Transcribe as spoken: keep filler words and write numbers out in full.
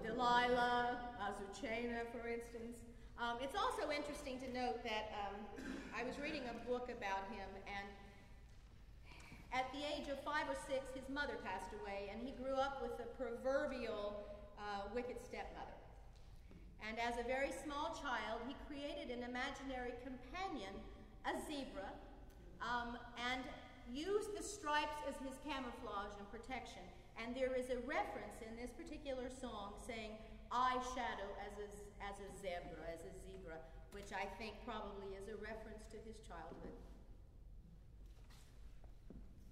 Delilah, Azucena, for instance. Um, it's also interesting to note that um, I was reading a book about him, and at the age of five or six, his mother passed away, and he grew up with the proverbial uh, wicked stepmother. And as a very small child, he created an imaginary companion, a zebra, um, and used the stripes as his camouflage and protection. And there is a reference in this particular song saying, "I shadow as a, as a zebra, as a zebra," which I think probably is a reference to his childhood.